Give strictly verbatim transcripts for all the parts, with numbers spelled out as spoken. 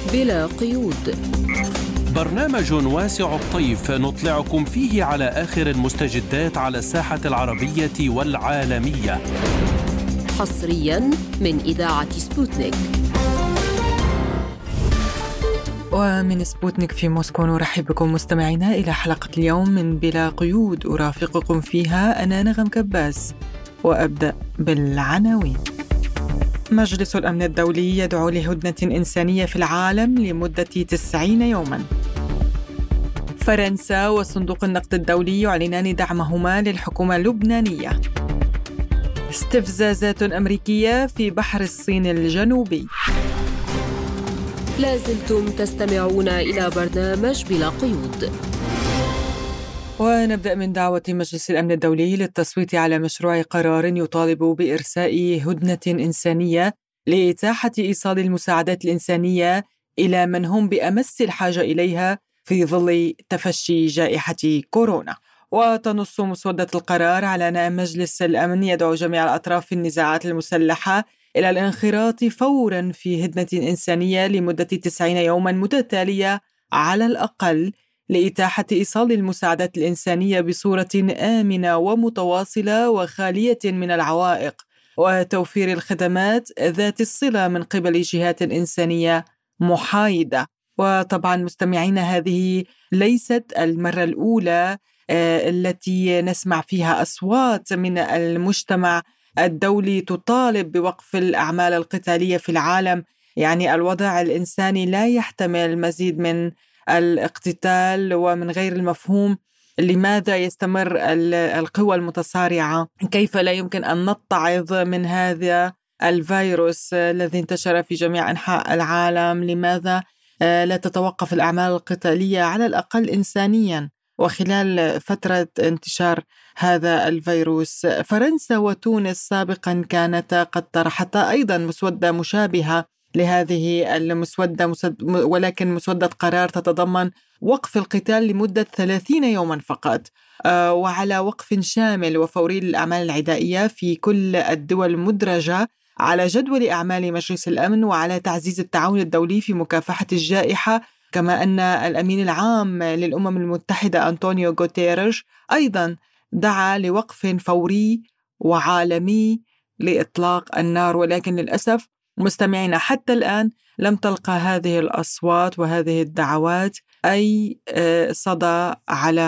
بلا قيود، برنامج واسع الطيف نطلعكم فيه على آخر المستجدات على الساحة العربية والعالمية، حصرياً من إذاعة سبوتنيك. ومن سبوتنيك في موسكو نرحب بكم مستمعينا إلى حلقة اليوم من بلا قيود، أرافقكم فيها أنا نغم كباس. وأبدأ بالعناوين. مجلس الأمن الدولي يدعو لهدنة إنسانية في العالم لمدة تسعين يوماً. فرنسا وصندوق النقد الدولي يعلنان دعمهما للحكومة اللبنانية. استفزازات أمريكية في بحر الصين الجنوبي. لازلتم تستمعون إلى برنامج بلا قيود. ونبدأ من دعوة مجلس الأمن الدولي للتصويت على مشروع قرار يطالب بإرساء هدنة إنسانية لإتاحة إيصال المساعدات الإنسانية إلى من هم بأمس الحاجة إليها في ظل تفشي جائحة كورونا. وتنص مسودة القرار على أن مجلس الأمن يدعو جميع الأطراف في النزاعات المسلحة إلى الانخراط فوراً في هدنة إنسانية لمدة تسعين يوماً متتالية على الأقل، لإتاحة إيصال المساعدات الإنسانية بصورة آمنة ومتواصلة وخالية من العوائق، وتوفير الخدمات ذات الصلة من قبل جهات إنسانية محايدة. وطبعا مستمعين، هذه ليست المرة الأولى التي نسمع فيها أصوات من المجتمع الدولي تطالب بوقف الأعمال القتالية في العالم. يعني الوضع الإنساني لا يحتمل مزيد من الاقتتال، ومن غير المفهوم لماذا يستمر القوى المتصارعة؟ كيف لا يمكن أن نتعظ من هذا الفيروس الذي انتشر في جميع أنحاء العالم؟ لماذا لا تتوقف الأعمال القتالية على الأقل إنسانياً وخلال فترة انتشار هذا الفيروس؟ فرنسا وتونس سابقاً كانتا قد طرحتا أيضاً مسودة مشابهة لهذه المسودة، ولكن مسودة قرار تتضمن وقف القتال لمدة ثلاثين يوماً فقط، وعلى وقف شامل وفوري للأعمال العدائية في كل الدول المدرجة على جدول أعمال مجلس الأمن، وعلى تعزيز التعاون الدولي في مكافحة الجائحة. كما أن الأمين العام للأمم المتحدة أنطونيو غوتيريش أيضا دعا لوقف فوري وعالمي لإطلاق النار. ولكن للأسف مستمعين، حتى الآن لم تلقى هذه الأصوات وهذه الدعوات أي صدى على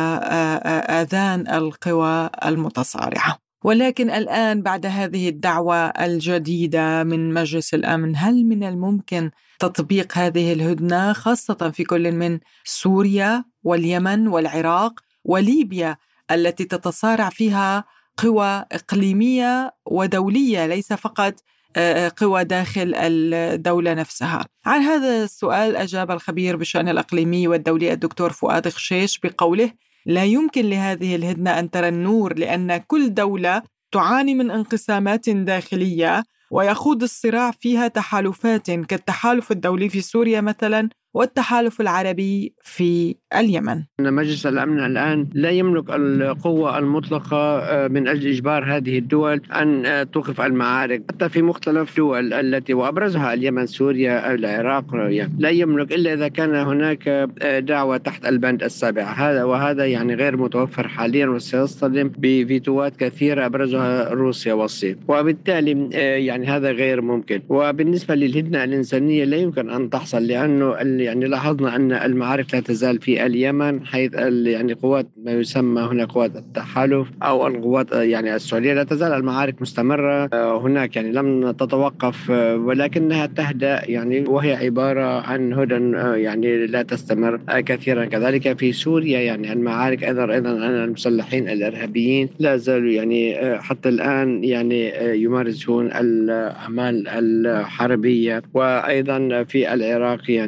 آذان القوى المتصارعة. ولكن الآن بعد هذه الدعوة الجديدة من مجلس الأمن، هل من الممكن تطبيق هذه الهدنة، خاصة في كل من سوريا واليمن والعراق وليبيا التي تتصارع فيها قوى إقليمية ودولية، ليس فقط قوى داخل الدولة نفسها؟ عن هذا السؤال أجاب الخبير بالشأن الإقليمي والدولي الدكتور فؤاد خشيش بقوله: لا يمكن لهذه الهدنة أن ترى النور، لأن كل دولة تعاني من انقسامات داخلية ويخوض الصراع فيها تحالفات كالتحالف الدولي في سوريا مثلا والتحالف العربي في اليمن. مجلس الأمن الآن لا يملك القوة المطلقة من أجل إجبار هذه الدول أن توقف المعارك، حتى في مختلف دول التي وأبرزها اليمن، سوريا، العراق. لا يملك إلا إذا كان هناك دعوة تحت البند السابع، هذا وهذا يعني غير متوفر حاليا، وسيصطدم بفيتوات كثيرة أبرزها روسيا والصين، وبالتالي يعني هذا غير ممكن. وبالنسبة للهدنة الإنسانية لا يمكن أن تحصل، لأنه يعني لاحظنا أن المعارك لا تزال في اليمن، حيث يعني قوات ما يسمى هنا قوات التحالف أو القوات يعني السعودية، لا تزال المعارك مستمرة هناك، يعني لم تتوقف، ولكنها تهدأ يعني، وهي عبارة عن هدن يعني لا تستمر كثيرا. كذلك في سوريا يعني المعارك أيضا أيضا أن المسلحين الإرهابيين لا زالوا يعني حتى الآن يعني يمارسون الأعمال الحربية. وأيضا في العراق يعني هناك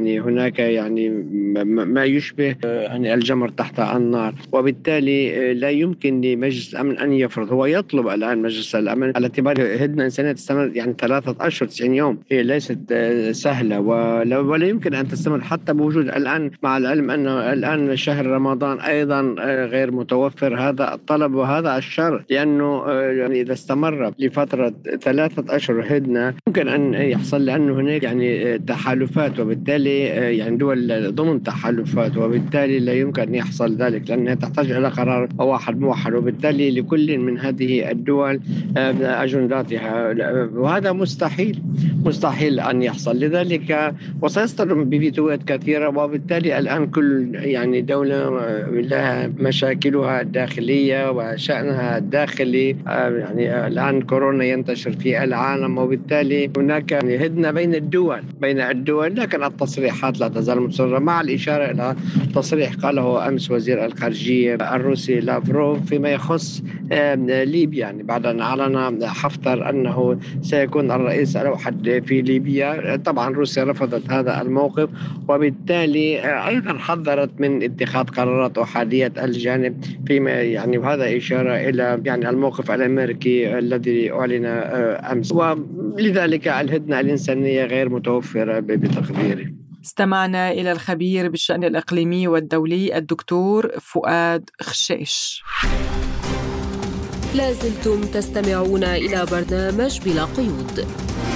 هناك يعني ما يشبه يعني الجمر تحت النار، وبالتالي لا يمكن لمجلس الأمن أن يفرض. هو يطلب الآن مجلس الأمن على اعتبار هدنة إنسانية تستمر يعني ثلاثة أشهر تسعين يوم، هي ليست سهلة ولا, ولا يمكن أن تستمر حتى بوجود الآن، مع العلم أنه الآن شهر رمضان أيضا غير متوفر هذا الطلب وهذا الشر، لأنه يعني إذا استمر لفترة ثلاثة أشهر هدنة ممكن أن يحصل لأنه هناك يعني تحالفات، وبالتالي يعني دول ضمن تحالفات، وبالتالي لا يمكن أن يحصل ذلك لأنها تحتاج إلى قرار واحد موحد، وبالتالي لكل من هذه الدول أجنداتها، وهذا مستحيل مستحيل أن يحصل. لذلك وسيصدر بفيتوات كثيرة، وبالتالي الآن كل يعني دولة لها مشاكلها الداخلية وشأنها الداخلي. يعني الآن كورونا ينتشر في العالم، وبالتالي هناك يعني هدنة بين الدول بين الدول لكن التصريحات لا تزال مستمرة، مع الإشارة إلى تصريح قاله أمس وزير الخارجية الروسي لافروف فيما يخص ليبيا، يعني بعد أن أعلن حفتر أنه سيكون الرئيس الأوحد في ليبيا. طبعا روسيا رفضت هذا الموقف، وبالتالي أيضا حذرت من اتخاذ قرارات أحادية الجانب فيما يعني، وهذا إشارة إلى يعني الموقف الأمريكي الذي أعلن أمس، ولذلك الهدنة الإنسانية غير متوفرة بتقديري. استمعنا إلى الخبير بالشأن الإقليمي والدولي الدكتور فؤاد خشيش. لازلتم تستمعون إلى برنامج بلا قيود.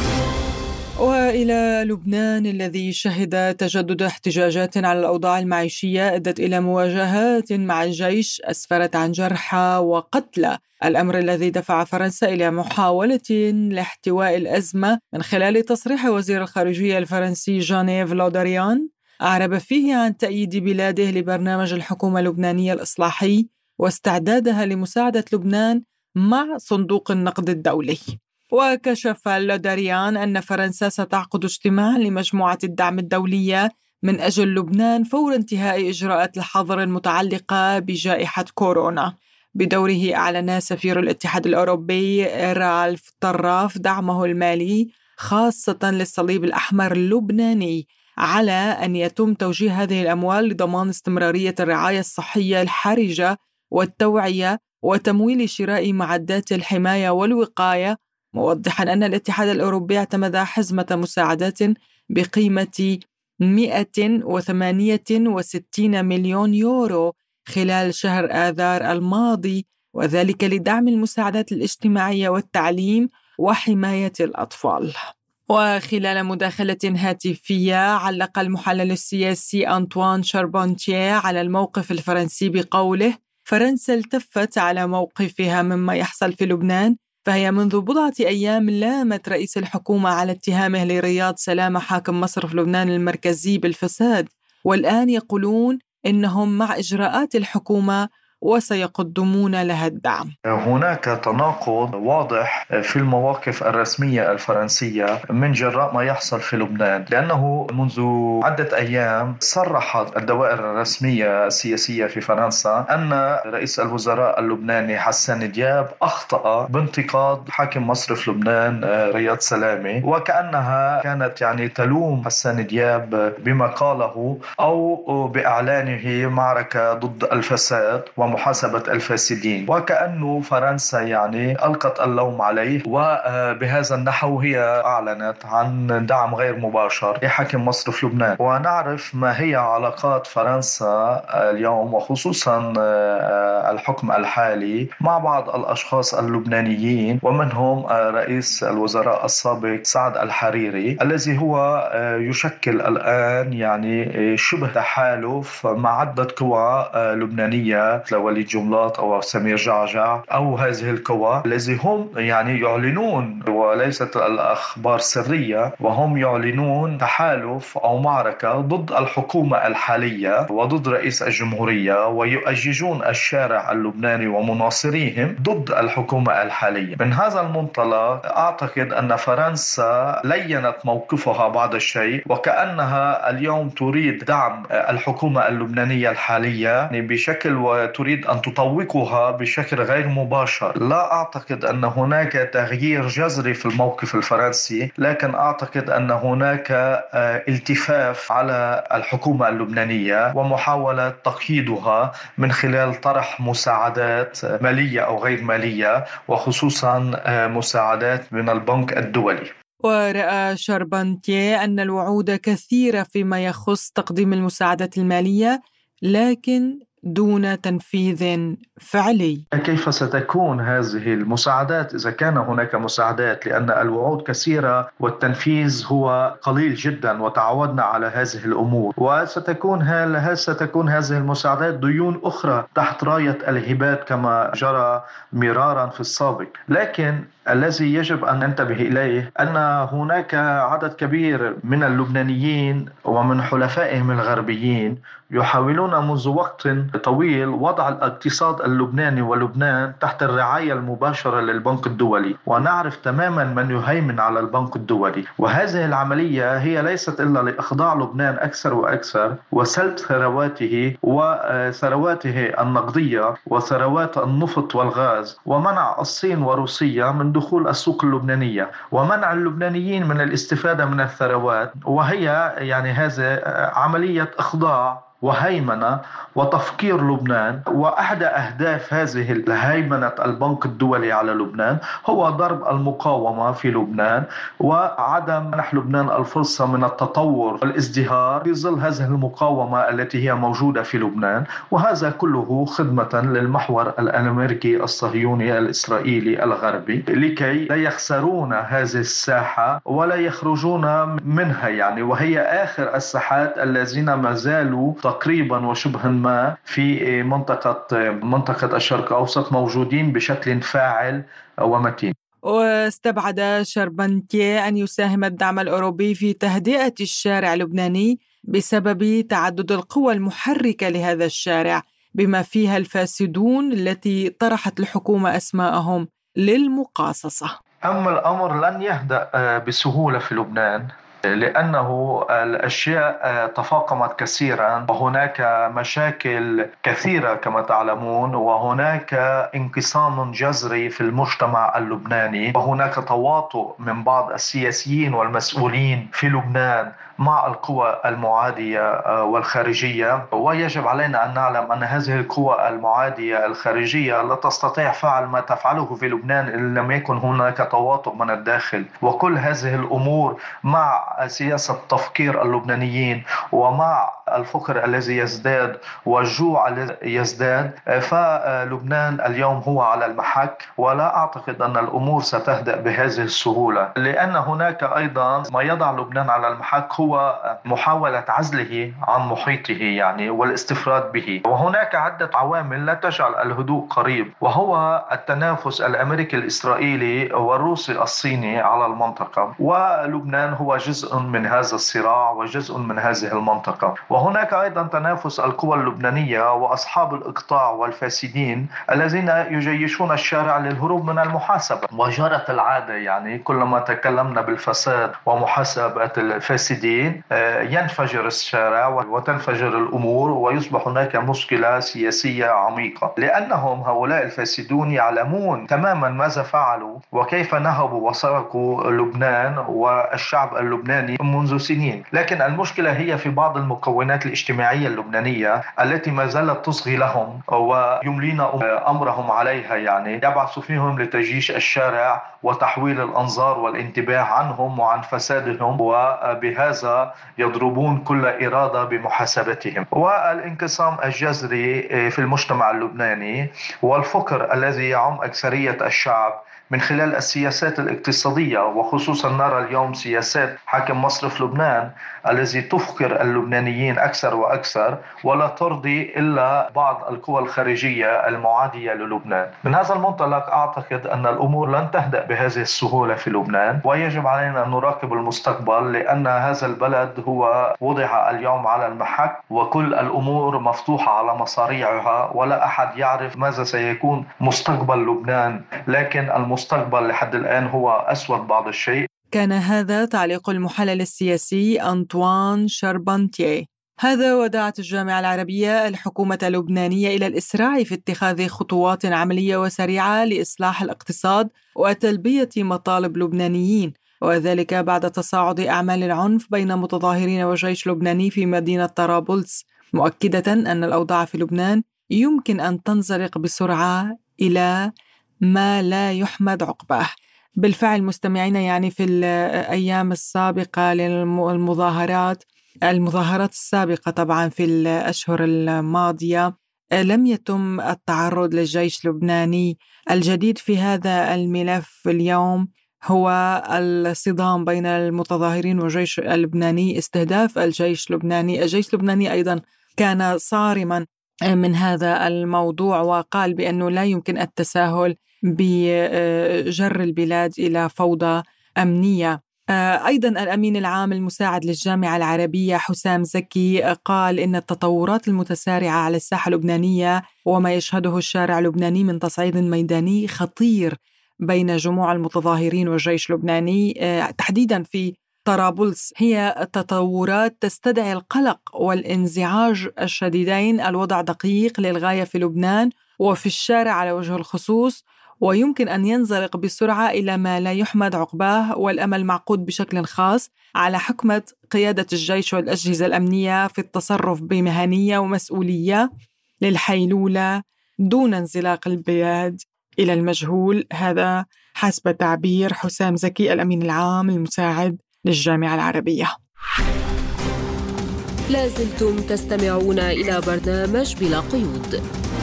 وإلى لبنان الذي شهد تجدد احتجاجات على الأوضاع المعيشية أدت إلى مواجهات مع الجيش أسفرت عن جرحى وقتلى، الأمر الذي دفع فرنسا إلى محاولة لاحتواء الأزمة من خلال تصريح وزير الخارجية الفرنسي جان-يves لا دريان أعرب فيه عن تأييد بلاده لبرنامج الحكومة اللبنانية الإصلاحي واستعدادها لمساعدة لبنان مع صندوق النقد الدولي. وكشف لا دريان أن فرنسا ستعقد اجتماعا لمجموعة الدعم الدولية من أجل لبنان فور انتهاء إجراءات الحظر المتعلقة بجائحة كورونا. بدوره أعلن سفير الاتحاد الأوروبي رالف طراف دعمه المالي خاصة للصليب الأحمر اللبناني على أن يتم توجيه هذه الأموال لضمان استمرارية الرعاية الصحية الحرجة والتوعية وتمويل شراء معدات الحماية والوقاية، موضحاً أن الاتحاد الأوروبي اعتمد حزمة مساعدات بقيمة مئة وثمانية وستين مليون يورو خلال شهر آذار الماضي، وذلك لدعم المساعدات الاجتماعية والتعليم وحماية الأطفال. وخلال مداخلة هاتفية علق المحلل السياسي أنطوان شاربونتيه على الموقف الفرنسي بقوله: فرنسا التفت على موقفها مما يحصل في لبنان، فهي منذ بضعة أيام لامت رئيس الحكومة على اتهامه لرياض سلامة حاكم مصرف لبنان المركزي بالفساد، والآن يقولون إنهم مع إجراءات الحكومة وسيقدمون لها الدعم. هناك تناقض واضح في المواقف الرسمية الفرنسية من جراء ما يحصل في لبنان، لأنه منذ عدة أيام صرحت الدوائر الرسمية السياسية في فرنسا أن رئيس الوزراء اللبناني حسان دياب أخطأ بانتقاد حاكم مصرف لبنان رياض سلامة، وكأنها كانت يعني تلوم حسان دياب بما قاله أو بإعلانه معركة ضد الفساد ومحاسبة الفاسدين، وكأنه فرنسا يعني ألقت اللوم عليه، وبهذا النحو هي أعلنت عن دعم غير مباشر لحاكم مصرف لبنان. ونعرف ما هي علاقات فرنسا اليوم وخصوصا الحكم الحالي مع بعض الأشخاص اللبنانيين، ومنهم رئيس الوزراء السابق سعد الحريري الذي هو يشكل الآن يعني شبه تحالف مع عدة قوى لبنانية وليد جملات أو سمير جعجع أو هذه القوى الذي هم يعني يعلنون، وليست الأخبار سرية، وهم يعلنون تحالف أو معركة ضد الحكومة الحالية وضد رئيس الجمهورية، ويؤججون الشارع اللبناني ومناصريهم ضد الحكومة الحالية. من هذا المنطلق أعتقد أن فرنسا لينت موقفها بعض الشيء، وكأنها اليوم تريد دعم الحكومة اللبنانية الحالية بشكل وتريد تريد أن تطوقها بشكل غير مباشر. لا أعتقد أن هناك تغيير جذري في الموقف الفرنسي، لكن أعتقد أن هناك التفاف على الحكومة اللبنانية ومحاولة تقييدها من خلال طرح مساعدات مالية أو غير مالية، وخصوصا مساعدات من البنك الدولي. ورأى شاربانتيه أن الوعود كثيرة فيما يخص تقديم المساعدات المالية، لكن دون تنفيذ فعلي. كيف ستكون هذه المساعدات إذا كان هناك مساعدات؟ لأن الوعود كثيرة والتنفيذ هو قليل جدا، وتعودنا على هذه الأمور. وستكون هل, هل ستكون هذه المساعدات ديون أخرى تحت راية الهبات كما جرى مرارا في السابق؟ لكن الذي يجب أن ننتبه إليه أن هناك عدد كبير من اللبنانيين ومن حلفائهم الغربيين يحاولون منذ وقت طويل وضع الاقتصاد اللبناني ولبنان تحت الرعاية المباشرة للبنك الدولي، ونعرف تماما من يهيمن على البنك الدولي. وهذه العملية هي ليست إلا لإخضاع لبنان أكثر وأكثر وسلب ثرواته وثرواته النقدية وثروات النفط والغاز، ومنع الصين وروسيا من دخول السوق اللبنانية، ومنع اللبنانيين من الاستفادة من الثروات. وهي يعني هذه عملية إخضاع وهيمنة وتفكير لبنان. وأحد أهداف هذه الهيمنة البنك الدولي على لبنان هو ضرب المقاومة في لبنان وعدم منح لبنان الفرصة من التطور والازدهار في ظل هذه المقاومة التي هي موجودة في لبنان. وهذا كله خدمة للمحور الأمريكي الصهيوني الإسرائيلي الغربي لكي لا يخسرون هذه الساحة ولا يخرجون منها يعني. وهي آخر الساحات الذين ما زالوا تقريبا وشبها ما في منطقة منطقة الشرق الأوسط موجودين بشكل فاعل ومتين. واستبعد شاربانتيه أن يساهم الدعم الأوروبي في تهدئة الشارع اللبناني بسبب تعدد القوى المحركة لهذا الشارع، بما فيها الفاسدون التي طرحت الحكومة أسماءهم للمقاصصة. أما الأمر لن يهدأ بسهولة في لبنان، لأنه الأشياء تفاقمت كثيرا وهناك مشاكل كثيرة كما تعلمون، وهناك انقسام جذري في المجتمع اللبناني، وهناك تواطؤ من بعض السياسيين والمسؤولين في لبنان مع القوى المعادية والخارجية. ويجب علينا أن نعلم أن هذه القوى المعادية الخارجية لا تستطيع فعل ما تفعله في لبنان إن لم يكن هناك تواطؤ من الداخل. وكل هذه الأمور مع سياسة تفكير اللبنانيين ومع الفقر الذي يزداد والجوع الذي يزداد، فلبنان اليوم هو على المحك. ولا أعتقد أن الأمور ستهدأ بهذه السهولة، لأن هناك أيضا ما يضع لبنان على المحك هو محاولة عزله عن محيطه يعني والاستفراد به. وهناك عدة عوامل لا تجعل الهدوء قريب، وهو التنافس الأمريكي الإسرائيلي والروسي الصيني على المنطقة، ولبنان هو جزء من هذا الصراع وجزء من هذه المنطقة. وهناك أيضا تنافس القوى اللبنانية وأصحاب الإقطاع والفاسدين الذين يجيشون الشارع للهروب من المحاسبة. وجرت العادة يعني كلما تكلمنا بالفساد ومحاسبة الفاسدين ينفجر الشارع وتنفجر الأمور ويصبح هناك مشكلة سياسية عميقة، لأنهم هؤلاء الفاسدون يعلمون تماما ماذا فعلوا وكيف نهبوا وسرقوا لبنان والشعب اللبناني منذ سنين. لكن المشكلة هي في بعض المكونات الاجتماعية اللبنانية التي ما زالت تصغي لهم ويملين أمرهم عليها، يعني يبعث فيهم لتجيش الشارع وتحويل الأنظار والانتباه عنهم وعن فسادهم، وبهذا يضربون كل إرادة بمحاسبتهم. والانقسام الجذري في المجتمع اللبناني والفقر الذي يعم أكثرية الشعب من خلال السياسات الاقتصادية، وخصوصا نرى اليوم سياسات حاكم مصرف لبنان الذي تفقر اللبنانيين أكثر وأكثر ولا ترضي إلا بعض القوى الخارجية المعادية للبنان. من هذا المنطلق أعتقد أن الأمور لن تهدأ بهذه السهولة في لبنان، ويجب علينا أن نراقب المستقبل، لأن هذا البلد هو وضع اليوم على المحك وكل الأمور مفتوحة على مصاريعها، ولا أحد يعرف ماذا سيكون مستقبل لبنان. لكن المستقبل لحد الآن هو أسود بعض الشيء. كان هذا تعليق المحلل السياسي أنطوان شاربانتيه. هذا ودعت الجامعة العربية الحكومة اللبنانية إلى الإسراع في اتخاذ خطوات عملية وسريعة لإصلاح الاقتصاد وتلبية مطالب لبنانيين، وذلك بعد تصاعد أعمال العنف بين متظاهرين وجيش لبناني في مدينة طرابلس، مؤكدة أن الأوضاع في لبنان يمكن أن تنزلق بسرعة إلى ما لا يحمد عقباه. بالفعل مستمعين، يعني في الأيام السابقة للمظاهرات المظاهرات السابقة طبعا في الأشهر الماضية لم يتم التعرض للجيش اللبناني. الجديد في هذا الملف اليوم هو الصدام بين المتظاهرين والجيش اللبناني، استهداف الجيش اللبناني. الجيش اللبناني أيضا كان صارما من هذا الموضوع وقال بأنه لا يمكن التساهل بجر البلاد إلى فوضى أمنية. أيضا الأمين العام المساعد للجامعة العربية حسام زكي قال إن التطورات المتسارعة على الساحة اللبنانية وما يشهده الشارع اللبناني من تصعيد ميداني خطير بين جموع المتظاهرين والجيش اللبناني تحديدا في طرابلس هي تطورات تستدعي القلق والانزعاج الشديدين. الوضع دقيق للغاية في لبنان وفي الشارع على وجه الخصوص، ويمكن أن ينزلق بسرعة إلى ما لا يحمد عقباه، والأمل معقود بشكل خاص على حكمة قيادة الجيش والأجهزة الأمنية في التصرف بمهنية ومسؤولية للحيلولة دون انزلاق البلاد إلى المجهول. هذا حسب تعبير حسام زكي الأمين العام المساعد للجامعة العربية. لازلتم تستمعون إلى برنامج بلا قيود.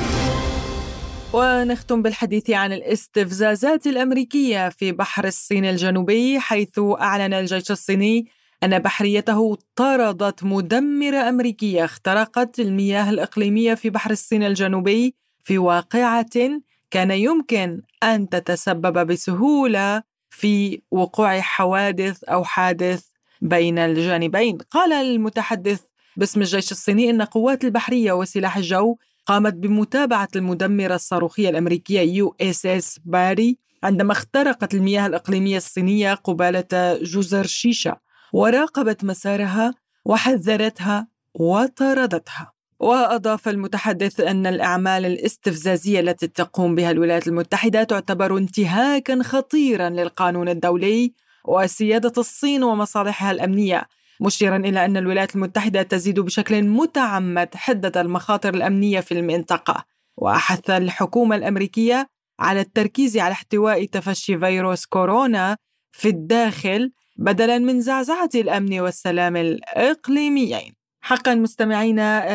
ونختم بالحديث عن الاستفزازات الأمريكية في بحر الصين الجنوبي، حيث أعلن الجيش الصيني أن بحريته طاردت مدمرة أمريكية اخترقت المياه الإقليمية في بحر الصين الجنوبي في واقعة كان يمكن أن تتسبب بسهولة في وقوع حوادث أو حادث بين الجانبين. قال المتحدث باسم الجيش الصيني إن قوات البحرية وسلاح الجو قامت بمتابعة المدمرة الصاروخية الأمريكية يو إس إس باري عندما اخترقت المياه الإقليمية الصينية قبالة جزر شيشة، وراقبت مسارها وحذرتها وطاردتها. وأضاف المتحدث أن الأعمال الاستفزازية التي تقوم بها الولايات المتحدة تعتبر انتهاكاً خطيراً للقانون الدولي وسيادة الصين ومصالحها الأمنية، مشيراً إلى أن الولايات المتحدة تزيد بشكل متعمد حدة المخاطر الأمنية في المنطقة. وأحث الحكومة الأمريكية على التركيز على احتواء تفشي فيروس كورونا في الداخل بدلاً من زعزعة الأمن والسلام الإقليميين. حقاً مستمعينا،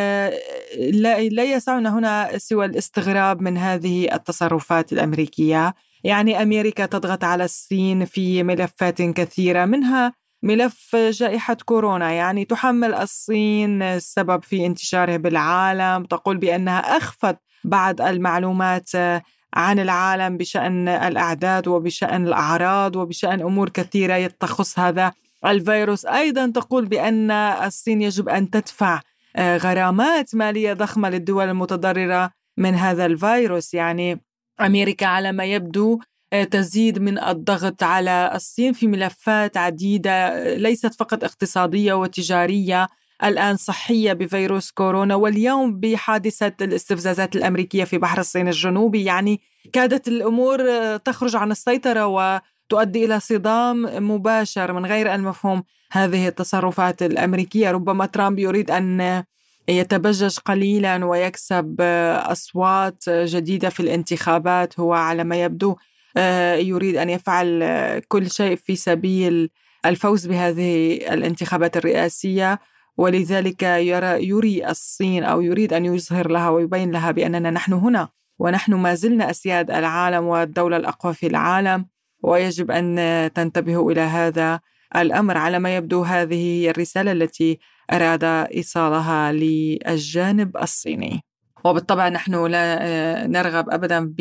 لا يسعنا هنا سوى الاستغراب من هذه التصرفات الأمريكية. يعني أمريكا تضغط على الصين في ملفات كثيرة، منها ملف جائحة كورونا. يعني تحمل الصين السبب في انتشاره بالعالم، تقول بأنها أخفت بعض المعلومات عن العالم بشأن الأعداد وبشأن الأعراض وبشأن أمور كثيرة تخص هذا الفيروس. أيضا تقول بأن الصين يجب أن تدفع غرامات مالية ضخمة للدول المتضررة من هذا الفيروس. يعني أمريكا على ما يبدو تزيد من الضغط على الصين في ملفات عديدة، ليست فقط اقتصادية وتجارية، الآن صحية بفيروس كورونا، واليوم بحادثة الاستفزازات الأمريكية في بحر الصين الجنوبي. يعني كادت الأمور تخرج عن السيطرة وتؤدي إلى صدام مباشر من غير أن مفهوم هذه التصرفات الأمريكية. ربما ترامب يريد أن يتبجج قليلا ويكسب أصوات جديدة في الانتخابات. هو على ما يبدو يريد أن يفعل كل شيء في سبيل الفوز بهذه الانتخابات الرئاسية، ولذلك يرى يري الصين أو يريد أن يظهر لها ويبين لها بأننا نحن هنا ونحن ما زلنا أسياد العالم والدولة الأقوى في العالم، ويجب أن تنتبهوا إلى هذا الأمر. على ما يبدو هذه هي الرسالة التي أراد إيصالها للجانب الصيني. وبالطبع نحن لا نرغب أبدا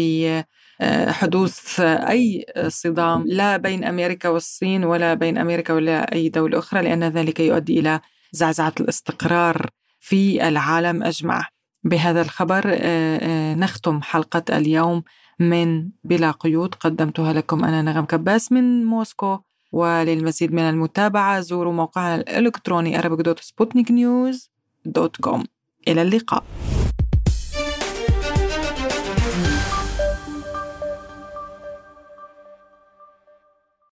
بحدوث أي صدام لا بين أمريكا والصين ولا بين أمريكا ولا أي دولة أخرى، لأن ذلك يؤدي إلى زعزعة الاستقرار في العالم أجمع. بهذا الخبر نختم حلقة اليوم من بلا قيود، قدمتها لكم أنا نغم كباس من موسكو. وللمزيد من المتابعة زوروا موقعنا الإلكتروني arabic dot sputnik news دوت كوم. إلى اللقاء.